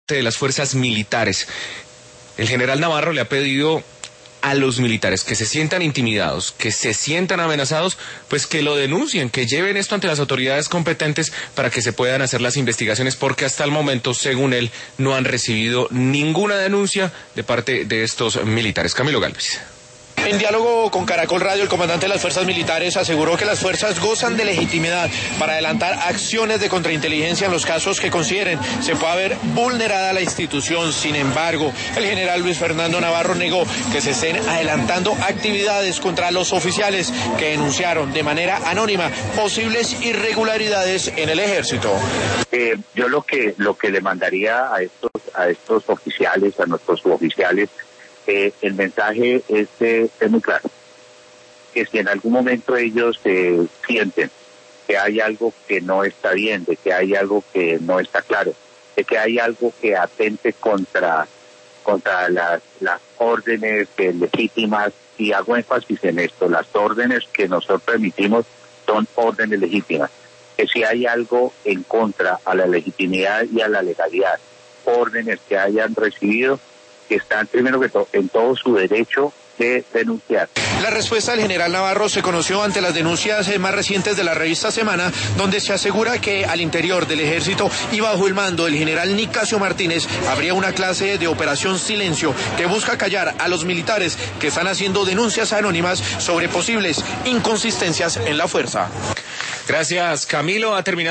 de las fuerzas militares. El general Navarro le ha pedido a los militares que se sientan intimidados, que se sientan amenazados, pues que lo denuncien, que lleven esto ante las autoridades competentes para que se puedan hacer las investigaciones, porque hasta el momento, según él, no han recibido ninguna denuncia de parte de estos militares. Camilo Galvez. En diálogo con Caracol Radio, el comandante de las fuerzas militares aseguró que las fuerzas gozan de legitimidad para adelantar acciones de contrainteligencia en los casos que consideren se pueda ver vulnerada la institución. Sin embargo, el general Luis Fernando Navarro negó que se estén adelantando actividades contra los oficiales que denunciaron de manera anónima posibles irregularidades en el ejército. Yo lo que le mandaría a estos oficiales, a nuestros suboficiales, el mensaje es muy claro, que si en algún momento ellos sienten que hay algo que no está bien, de que hay algo que no está claro, de que hay algo que atente contra las órdenes legítimas, y hago énfasis en esto, las órdenes que nosotros emitimos son órdenes legítimas, que si hay algo en contra a la legitimidad y a la legalidad, órdenes que hayan recibido, que están primero que todo en todo su derecho de denunciar. La respuesta del general Navarro se conoció ante las denuncias más recientes de la revista Semana, donde se asegura que al interior del ejército y bajo el mando del general Nicasio Martínez habría una clase de operación silencio que busca callar a los militares que están haciendo denuncias anónimas sobre posibles inconsistencias en la fuerza. Gracias, Camilo. Ha terminado.